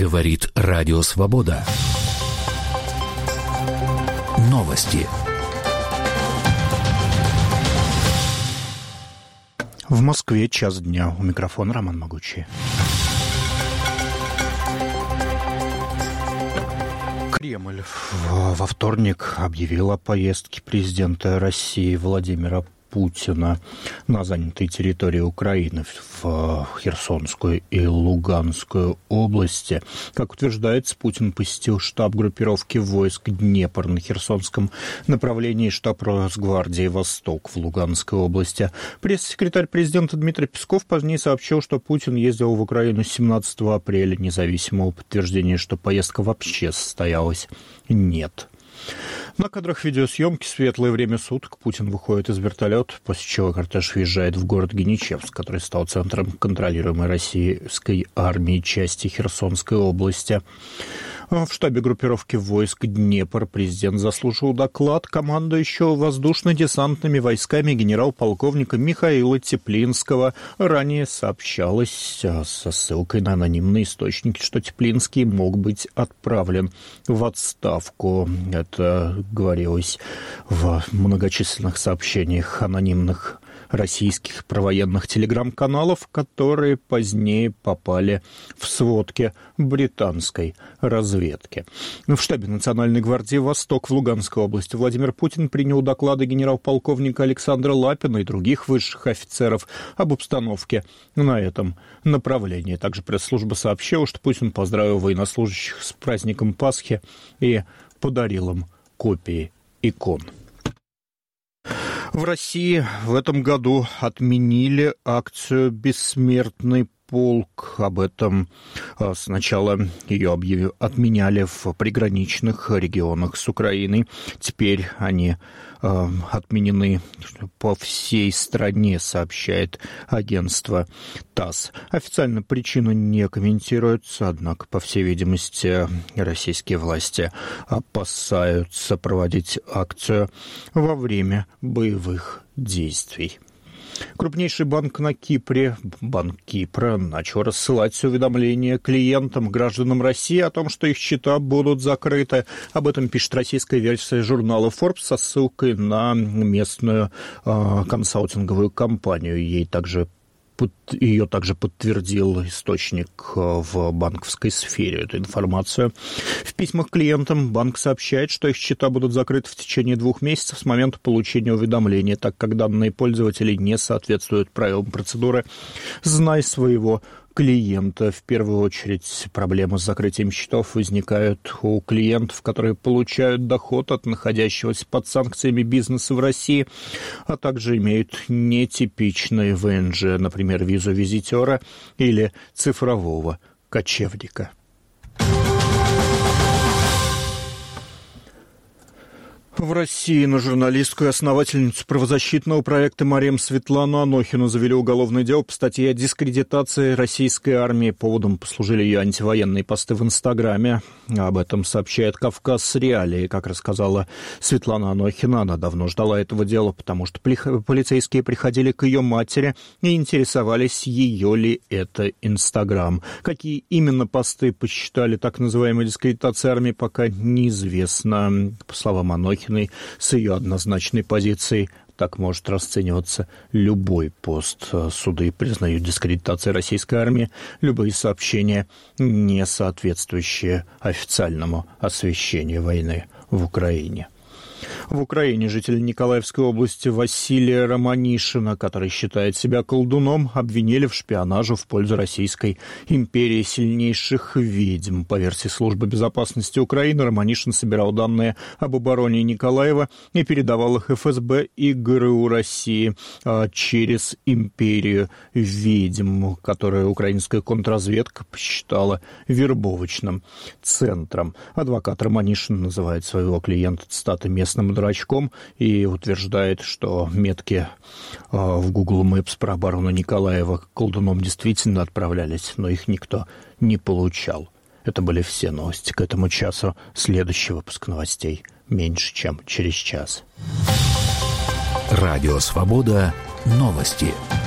Говорит Радио Свобода. Новости. В Москве 1:00 дня. У микрофона Роман Могучий. Кремль во вторник объявил о поездке президента России Владимира Путина на занятые территории Украины в Херсонскую и Луганскую области. Как утверждается, Путин посетил штаб группировки войск «Днепр» на Херсонском направлении, штаб Росгвардии «Восток» в Луганской области. Пресс-секретарь президента Дмитрий Песков позднее сообщил, что Путин ездил в Украину 17 апреля. Независимого подтверждения, что поездка вообще состоялась, нет. На кадрах видеосъемки в светлое время суток Путин выходит из вертолета, после чего кортеж въезжает в город Геничевск, который стал центром контролируемой российской армией части Херсонской области. В штабе группировки войск «Днепр» президент заслушал доклад командующего воздушно-десантными войсками генерал-полковника Михаила Теплинского. Ранее сообщалось со ссылкой на анонимные источники, что Теплинский мог быть отправлен в отставку. Это говорилось в многочисленных сообщениях анонимных российских провоенных телеграм-каналов, которые позднее попали в сводки британской разведки. В штабе Национальной гвардии «Восток» в Луганской области Владимир Путин принял доклады генерал-полковника Александра Лапина и других высших офицеров об обстановке на этом направлении. Также пресс-служба сообщила, что Путин поздравил военнослужащих с праздником Пасхи и подарил им копии икон. В России в этом году отменили акцию «Бессмертный полк». Об этом сначала ее отменяли в приграничных регионах с Украиной. Теперь они отменены по всей стране, сообщает агентство ТАСС. Официально причина не комментируется, однако, по всей видимости, российские власти опасаются проводить акцию во время боевых действий. Крупнейший банк на Кипре, Банк Кипра, начал рассылать уведомления клиентам, гражданам России о том, что их счета будут закрыты. Об этом пишет российская версия журнала Forbes со ссылкой на местную консалтинговую компанию. Ее также подтвердил источник в банковской сфере, эту информацию. В письмах клиентам банк сообщает, что их счета будут закрыты в течение 2 месяцев с момента получения уведомления, так как данные пользователей не соответствуют правилам процедуры «Знай своего клиента». В первую очередь проблемы с закрытием счетов возникают у клиентов, которые получают доход от находящегося под санкциями бизнеса в России, а также имеют нетипичные ВНЖ, например, визу визитера или цифрового кочевника. В России на журналистку и основательницу правозащитного проекта «Марем» Светлану Анохину завели уголовное дело по статье о дискредитации российской армии. Поводом послужили ее антивоенные посты в Инстаграме. Об этом сообщает «Кавказ Реалии». Как рассказала Светлана Анохина, она давно ждала этого дела, потому что полицейские приходили к ее матери и интересовались, ее ли это Инстаграм. Какие именно посты посчитали так называемой дискредитацией армии, пока неизвестно. По словам Анохиной, с ее однозначной позицией так может расцениваться любой пост. Суды признают дискредитацией российской армии любые сообщения, не соответствующие официальному освещению войны в Украине. В Украине житель Николаевской области Василия Романишина, который считает себя колдуном, обвинили в шпионаже в пользу Российской империи сильнейших ведьм. По версии Службы безопасности Украины, Романишин собирал данные об обороне Николаева и передавал их ФСБ и ГРУ России через империю ведьм, которую украинская контрразведка посчитала вербовочным центром. Адвокат Романишин называет своего клиента, цитата, местным дурачком и утверждает, что метки в Google Maps про оборону Николаева колдуном действительно отправлялись, но их никто не получал. Это были все новости к этому часу. Следующий выпуск новостей меньше, чем через час. Радио «Свобода». Новости.